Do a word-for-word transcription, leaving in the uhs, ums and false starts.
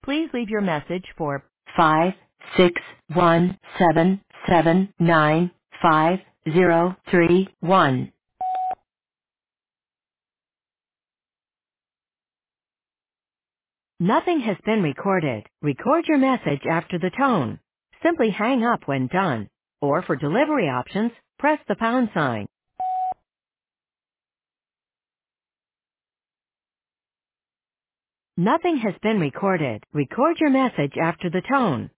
Please leave your message for five six one seven seven nine five zero three one. Nothing has been recorded. Record your message after the tone. Simply hang up when done. Or for delivery options, press the pound sign. Nothing has been recorded. Record your message after the tone.